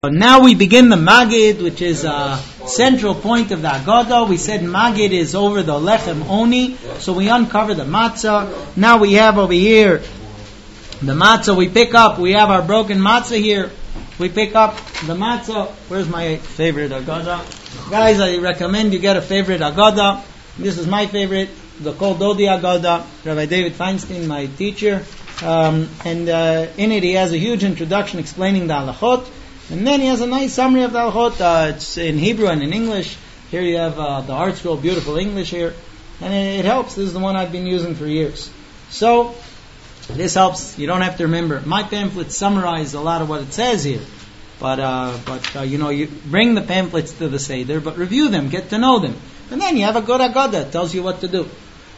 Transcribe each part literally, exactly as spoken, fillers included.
Now we begin the Magid, which is a central point of the Haggadah. We said Magid is over the Lechem Oni, so we uncover the Matzah. Now we have over here the Matzah we pick up. We have our broken Matzah here. We pick up the Matzah. Where's my favorite Haggadah? Guys, I recommend you get a favorite Haggadah. This is my favorite, the Kol Dodi Haggadah, Rabbi David Feinstein, my teacher. Um, and uh, in it he has a huge introduction explaining the halachot. And then he has a nice summary of the halachot. Uh, it's in Hebrew and in English. Here you have uh, the Art Scroll, beautiful English here. And it, it helps. This is the one I've been using for years. So, this helps. You don't have to remember. My pamphlets summarize a lot of what it says here. But, uh, but uh, you know, you bring the pamphlets to the Seder, but review them, get to know them. And then you have a good Haggadah that tells you what to do.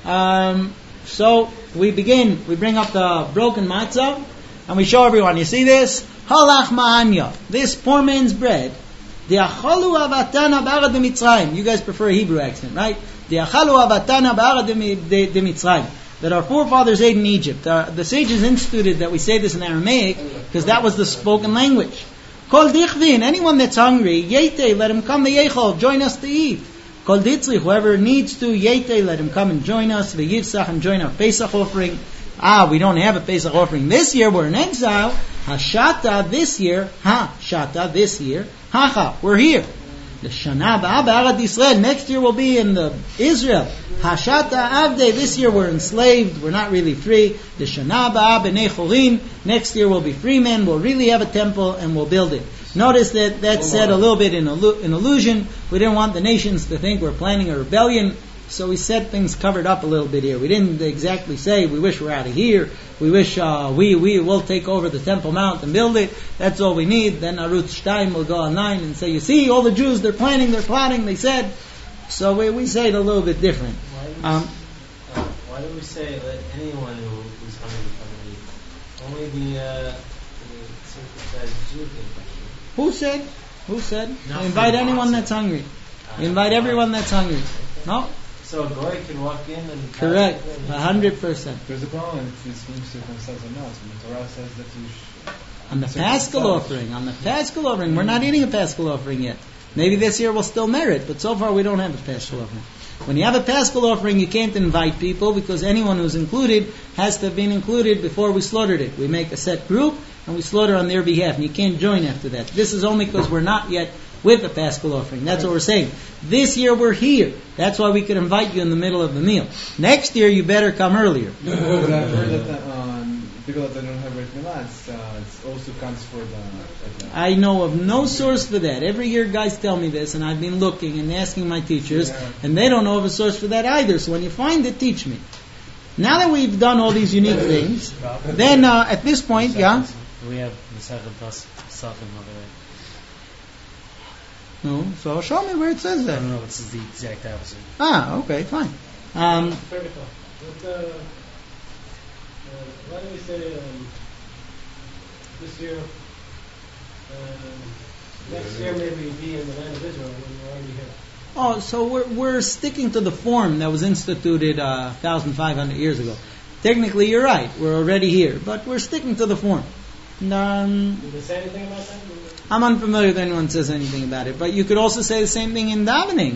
Um, so, we begin. We bring up the broken matzah, and we show everyone. You see this? Halach ma'anya. This poor man's bread. Diachalu avatana ba'arad de-Mitzrayim. You guys prefer a Hebrew accent, right? Diachalu avatana ba'arad de-Mitzrayim. That our forefathers ate in Egypt. Uh, the sages instituted that we say this in Aramaic because that was the spoken language. Kol dichvin. Anyone that's hungry, yete, let him come to Yechol. Join us to eat. Kol ditzrich. Whoever needs to, yete, let him come and join us. V'yivsach, and join our Pesach offering. Ah, we don't have a Pesach offering this year. We're in exile. Hashata this year. Ha, Shata this year. Hacha, we're here. The Shana Ba'arad Yisrael. Next year we'll be in the Israel. Hashata Avde. This year we're enslaved. We're not really free. The Shana Ba'Bnei Chorin. Next year we'll be free men. We'll really have a temple and we'll build it. Notice that that's said a little bit in, illu- in illusion. We didn't want the nations to think we're planning a rebellion. So we said things covered up a little bit here. We didn't exactly say, we wish we're out of here. We wish uh, we we will take over the Temple Mount and build it. That's all we need. Then Arutz Stein will go online and say, you see, all the Jews, they're planning, they're plotting, they said. So we, we say it a little bit different. Why do we, um, uh, why do we say let anyone who, who's hungry come and eat? Only the, uh, the circumcised Jew can. Who said? Who said? Not Invite from anyone Boston. that's hungry. Uh, Invite everyone that's hungry. No? So a goy can walk in and... Correct. A hundred percent. There's a problem if it's being circumcised or not. So the Torah says that you should... On the Paschal offering, on the Paschal offering, we're not eating a Paschal offering yet. Maybe this year we'll still merit, but so far we don't have a Paschal offering. When you have a Paschal offering, you can't invite people because anyone who's included has to have been included before we slaughtered it. We make a set group and we slaughter on their behalf, and you can't join after that. This is only because we're not yet with the Paschal offering. That's what we're saying. This year we're here. That's why we could invite you in the middle of the meal. Next year you better come earlier. But I've heard that um, people that don't have Brit Milah, it's, uh, it also counts for the... Like the I know of no source for that. Every year guys tell me this, and I've been looking and asking my teachers, Yeah. and they don't know of a source for that either. So when you find it, teach me. Now that we've done all these unique things, then uh, at this point, yeah? We have Masechet Pesachim over there. No, so show me where it says I that. don't know. This is the exact opposite. Ah, okay, fine. Um, Critical. But, uh, uh, why do we say um, this year, um, next year maybe be in the land of Israel when we're already here? oh, so we're we're sticking to the form that was instituted uh, one thousand five hundred years ago. Technically, you're right. We're already here, but we're sticking to the form. Um, Did they say anything about that? I'm unfamiliar with anyone says anything about it, but you could also say the same thing in davening.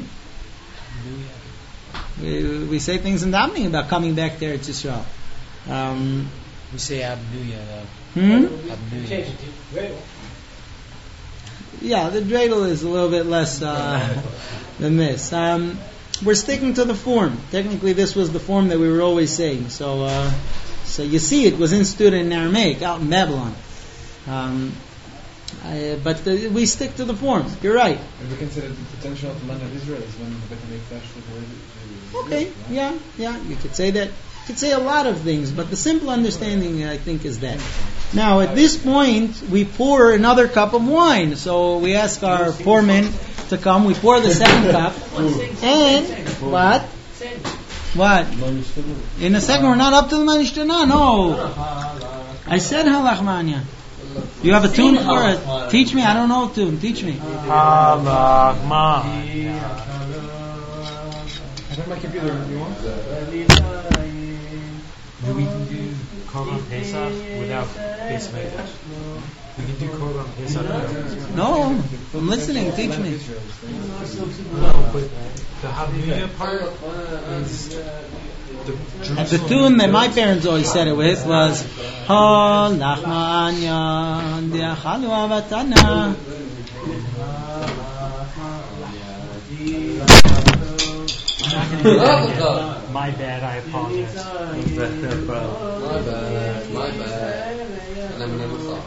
We, we say things in davening about coming back there to Israel. Um, We say Abnuya though. hmm? We changed it to Gradle. Yeah, the dreidel is a little bit less uh, than this. Um, we're sticking to the form. Technically, this was the form that we were always saying. So, uh, so you see, it was instituted in Aramaic out in Babylon. Um, I, but the, we stick to the form. You're right. And we consider the potential of the land of Israel is when the Beit HaMikdash was already... Okay, yeah, yeah, you could say that. You could say a lot of things, but the simple understanding, I think, is that. Now, at this point, we pour another cup of wine. So we ask our poor men to come. We pour the second cup. And, what? What? In a second, we're not up to the Manishtana, no. I said halach manya. You have a tune for it? Teach me, I don't know a tune. Teach me. Halach manya. I have my computer if you want. Do we do Korban Pesach without Beis Hamikdash? No, I'm listening. Teach me. No, but the Haviya part is the And the tune that my parents always said it with was Ha Nachmanya Diachalu Avatana. My bad, I apologize. My bad, my bad. And I'm never thought.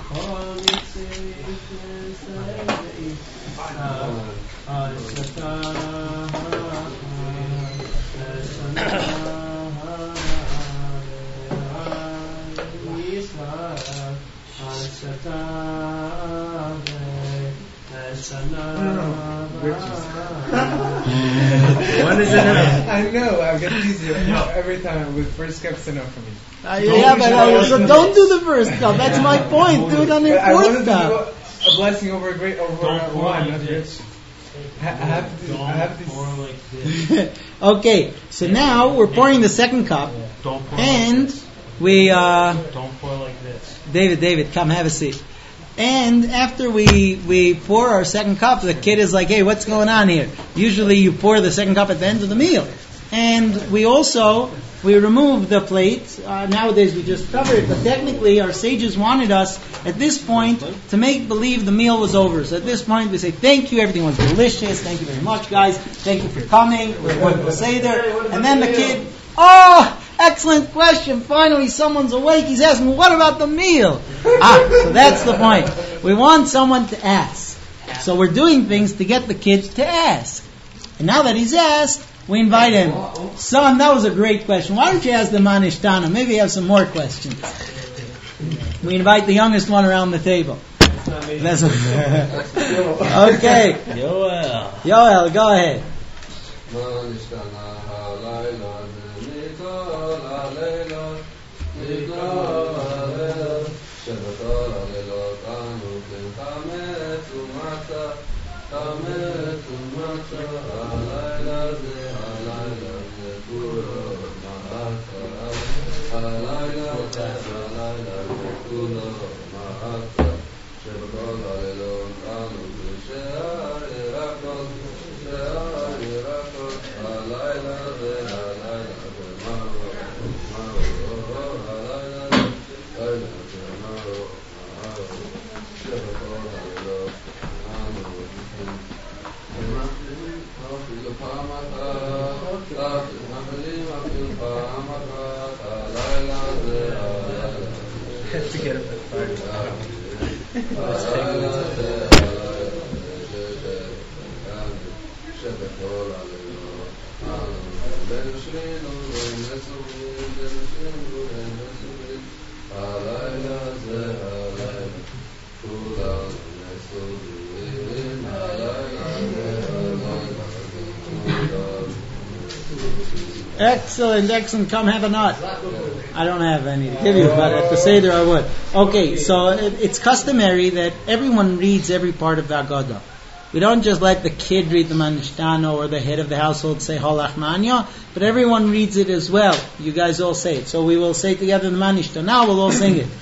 One is enough. I know, I get easier every time with first cup's enough for me. Uh, yeah, but uh, so don't do the first cup. That's my point. Do it on your I wanted fourth to cup. do a blessing over a great over Don't uh, pour one. like Not this. I I have to. Don't I have to. pour like this. Okay, so now we're pouring the second cup, Don't pour and like this. we, uh, Don't pour like this. David, David, come have a seat. And after we we pour our second cup, the kid is like, "Hey, what's going on here?" Usually, you pour the second cup at the end of the meal, and we also we remove the plate. Uh, nowadays, we just cover it, but technically, our sages wanted us at this point to make believe the meal was over. So at this point, we say, "Thank you, everything was delicious. Thank you very much, guys. Thank you for coming. We're going to say there." And then the kid, "Oh, excellent question. Finally, someone's awake. He's asking, what about the meal?" Ah, so that's the point. We want someone to ask. So we're doing things to get the kids to ask. And now that he's asked, we invite him. Son, that was a great question. Why don't you ask the Manishtana? Maybe you have some more questions. We invite the youngest one around the table. That's okay. Yoel. Yoel, go ahead. To get up at five. Excellent, excellent. Come have a nut. I don't have any to give you, but at the Seder I would. Okay, so it, it's customary that everyone reads every part of the Haggadah. We don't just let the kid read the Manishtana or the head of the household say Halachmanya, but everyone reads it as well. You guys all say it. So we will say together the Manishtana. Now we'll all sing it.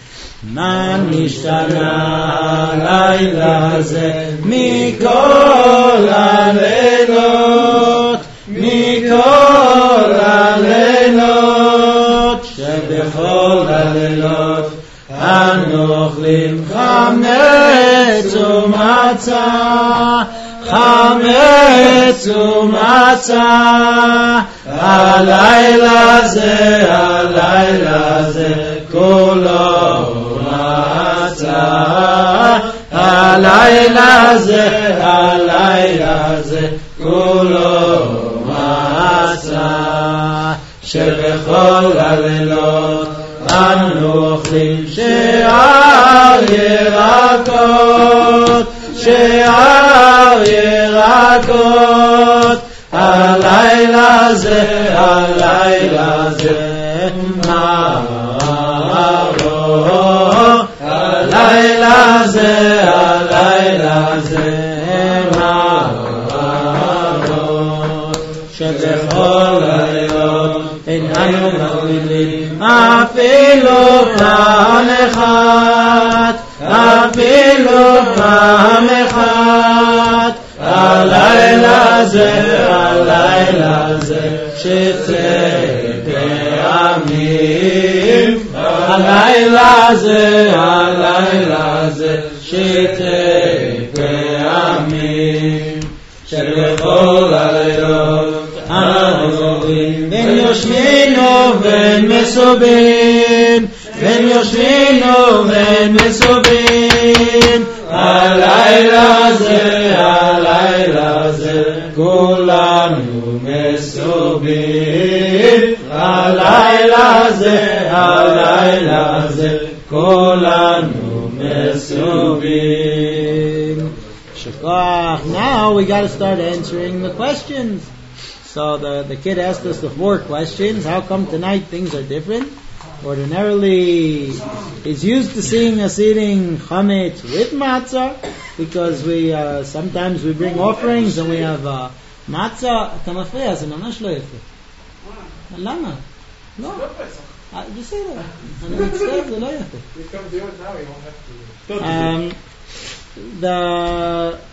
Manishtana layla ze mikol halelot mikol halelot shebechol halelot anochlim chametz umatzah chametz umatzah halayla ze halayla ze kulo matzah halayla ze halayla ze kulo matzah שבכל הלילות אנו אוכלים שער ירקות שער ירקות הלילה זה הלילה זה מרו הלילה זה הלילה זה מרו שבכל הלילות איננו מגבילים אפילו פעם אחת עם אחד, הלילה זה, הלילה זה, שתי פעמים. הלילה זה, הלילה זה, שתי פעמים. שבכל הלילות הנורים, בין יושבינו בין מסובין, בין יושבינו בין מסובין. הלילה זה, הלילה זה, כולנו מסובין. הלילה זה, הלילה זה, כולנו מסובין. Now we got to start answering the questions. So the, the kid asked us the four questions. How come tonight things are different? Ordinarily, he's used to seeing us eating chametz with matzah because we uh, sometimes we bring offerings and we have uh, matzah. אתה מפריע, זה ממש לא יפה. למה? לא. בסדר. אני מצטער, זה לא יפה. Um, the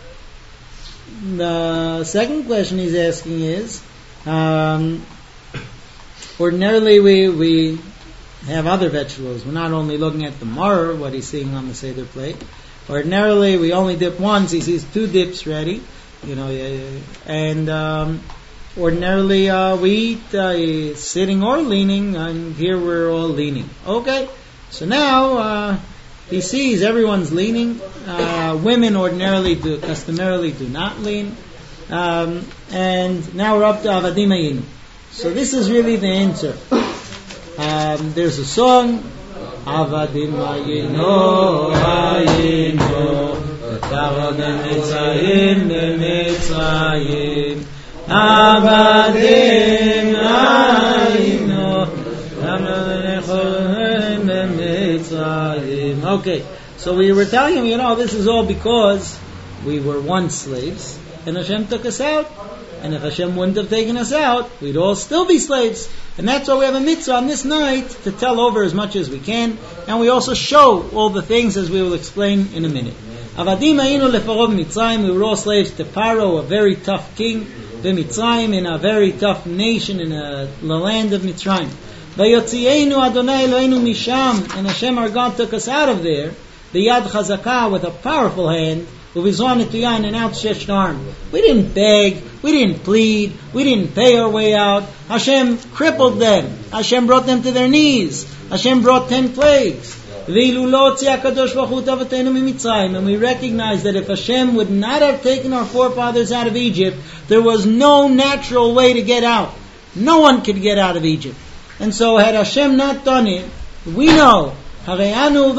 the second question he's asking is, um, ordinarily we we have other vegetables. We're not only looking at the maror, what he's seeing on the Seder plate. Ordinarily we only dip once. He sees two dips ready, you know, and um, ordinarily uh, we eat uh, sitting or leaning, and here we're all leaning. Okay, so now uh, he sees everyone's leaning. Uh, women ordinarily do, customarily do not lean. Um, and now we're up to Avadim Hayinu. So this is really the answer. Um, there's a song, Avadim Hayinu, Hayinu, Avadim Mitzrayim, Mitzrayim, Avadim Hayinu, Avadim Mitzrayim. Okay. So we were telling him, you know, this is all because we were once slaves, and Hashem took us out. And if Hashem wouldn't have taken us out, we'd all still be slaves. And that's why we have a mitzvah on this night to tell over as much as we can. And we also show all the things as we will explain in a minute. Avadim hayinu lefarov Mitzrayim. We were all slaves to Paro, a very tough king, Mitzrayim, in a very tough nation, in a, the land of Mitzrayim. Vayotzienu Adonai Eloheinu misham. And Hashem our God took us out of there. The Yad Chazakah, with a powerful hand, Uvizon Etuyah, an outstretched arm. We didn't beg, we didn't plead, we didn't pay our way out. Hashem crippled them. Hashem brought them to their knees. Hashem brought ten plagues. And we recognize that if Hashem would not have taken our forefathers out of Egypt, there was no natural way to get out. No one could get out of Egypt. And so had Hashem not done it, we know, we,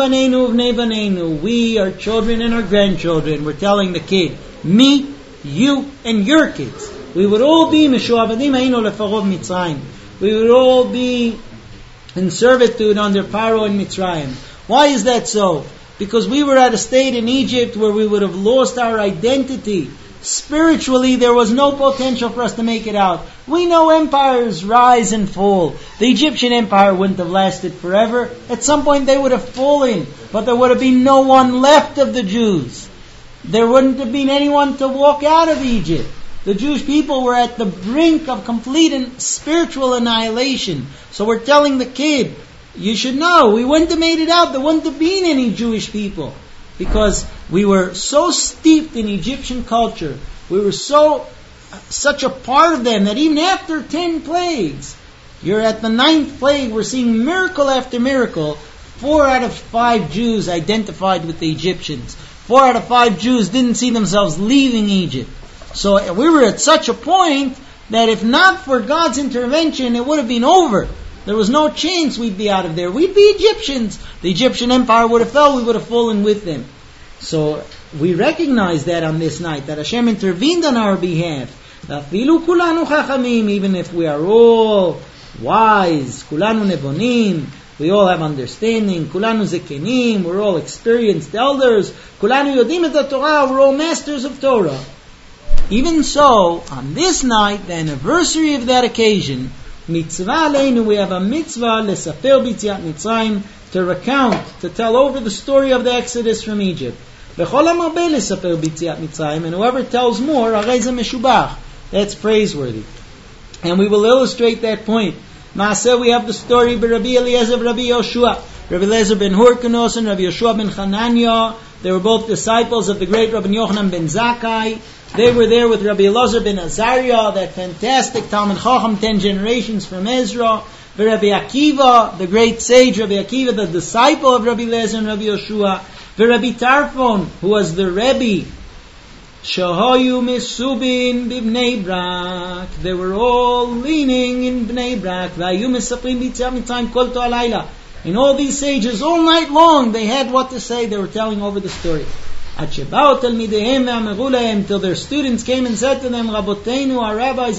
our children and our grandchildren, we're telling the kid, me, you, and your kids, we would all be Meshuavadim Hayinu lefarov Mitzrayim. We would all be in servitude under Paro and Mitzrayim. Why is that so? Because we were at a state in Egypt where we would have lost our identity. Spiritually, there was no potential for us to make it out. We know empires rise and fall. The Egyptian empire wouldn't have lasted forever. At some point they would have fallen, but there would have been no one left of the Jews. There wouldn't have been anyone to walk out of Egypt. The Jewish people were at the brink of complete and spiritual annihilation. So we're telling the kid, you should know, we wouldn't have made it out. There wouldn't have been any Jewish people. Because we were so steeped in Egyptian culture, we were so, such a part of them that even after ten plagues, you're at the ninth plague, we're seeing miracle after miracle. Four out of five Jews identified with the Egyptians. Four out of five Jews didn't see themselves leaving Egypt. So we were at such a point that if not for God's intervention, it would have been over. There was no chance we'd be out of there. We'd be Egyptians. The Egyptian empire would have fell, we would have fallen with them. So we recognize that on this night, that Hashem intervened on our behalf. Even if we are all wise, kulanu nebonim, we all have understanding, kulanu zekenim, we're all experienced elders, kulanu yodim et Torah, we're all masters of Torah. Even so, on this night, the anniversary of that occasion, mitzvah aleinu, we have a mitzvah lesaper b'tziat Mitzrayim, to recount, to tell over the story of the Exodus from Egypt. V'chol hamarbeh lesaper b'yitziat Mitzrayim, and whoever tells more, harei ze meshubach. That's praiseworthy. And we will illustrate that point. Maaseh, we have the story by Rabbi Eliezer and Rabbi Yoshua. Rabbi Eliezer ben Hurkanos and Rabbi Yoshua ben Chananya. They were both disciples of the great Rabbi Yochanan ben Zakkai. They were there with Rabbi Elazar ben Azariah, that fantastic Talmud Chacham, ten generations from Ezra. Rabbi Akiva, the great sage Rabbi Akiva, the disciple of Rabbi Elazar and Rabbi Yoshua. Rabbi Tarfon, who was the Rebbe. Shahayu misubin b'bnei Brak. They were all leaning in Bnei Brak. V'ayu misaprim b'yitziat Mitzrayim kol to'al hayla. And all these sages, all night long, they had what to say. They were telling over the story. Till their students came and said to them, Raboteinu, our rabbis,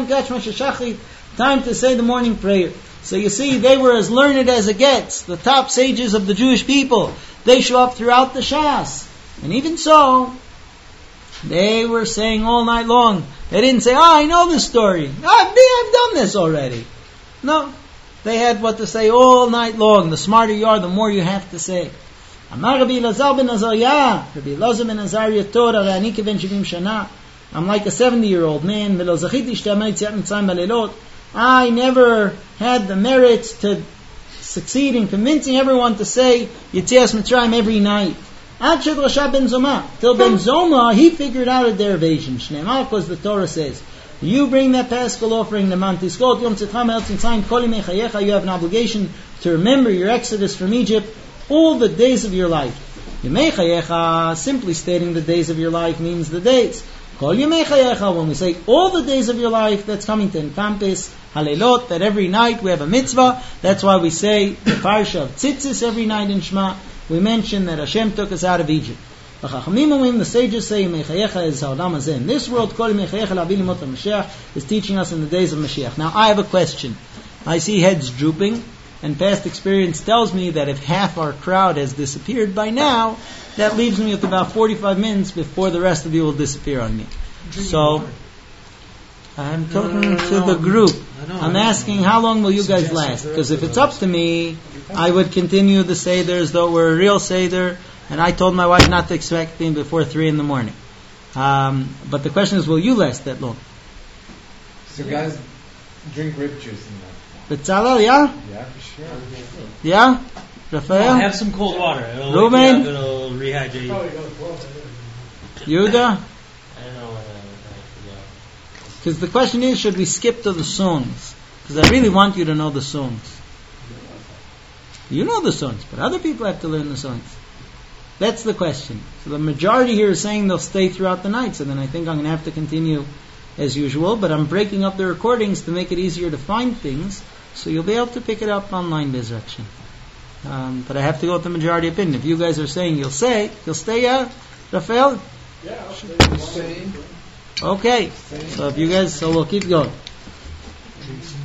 time to say the morning prayer. So you see, they were as learned as it gets. The top sages of the Jewish people. They show up throughout the Shas. And even so, they were saying all night long. They didn't say, oh, I know this story. I've, I've done this already. No. They had what to say all night long. The smarter you are, the more you have to say. Amar Rabbi Elazar ben Azariah, Rabbi Elazar ben Azariah Torah, Ra'ani keben shivim shana. I'm like a seventy-year-old man. V'lo zachiti sh'tamei yitziat Mitzrayim balelot. I never had the merit to succeed in convincing everyone to say Yitzias Mitzrayim every night. Ad shad Rasha ben Zoma. Till Ben Zoma, he figured out a derivation. Shneimar, because the Torah says, you bring that Paschal offering, the Mantiskot, Yom Tzitcha, Mel Tzitzayin, Kol Yimei Chayecha, you have an obligation to remember your exodus from Egypt all the days of your life. Yimei Chayecha, simply stating the days of your life means the days. Kol Yimei Chayecha, when we say all the days of your life, that's coming to encompass Halelot, that every night we have a mitzvah. That's why we say the Parsha of Tzitzis every night in Shema. We mention that Hashem took us out of Egypt. The sages say Yimei Chayecha is Ha'olam Hazeh. In this world, Kol Yimei Chayecha La'avi Limot HaMashiach is teaching us in the days of Mashiach. Now I have a question. I see heads drooping, and past experience tells me that if half our crowd has disappeared by now, that leaves me with about forty-five minutes before the rest of you will disappear on me. So, I'm talking no, no, no, to no, the group. No, I'm asking how long will you guys last? Because if it's up to me, I would continue the Seder as though we're a real Seder, and I told my wife not to expect me before three in the morning. Um, but the question is, will you last that long? So guys, drink grape juice in that. Betzalel, yeah? Yeah, for sure. Yeah? Raphael? Well, have some cold water. It'll, Ruben? yeah, it'll rehydrate you. Yehuda? I don't know what I Because the question is, should we skip to the songs? Because I really want you to know the songs. You know the songs, but other people have to learn the songs. That's the question. So the majority here is saying they'll stay throughout the night, so then I think I'm going to have to continue as usual, but I'm breaking up the recordings to make it easier to find things, so you'll be able to pick it up online, Bezrakshin. Um, but I have to go with the majority opinion. If you guys are saying you'll say, you'll stay, yeah? Raphael? Yeah, I'll stay. Okay. So if you guys, so we'll keep going.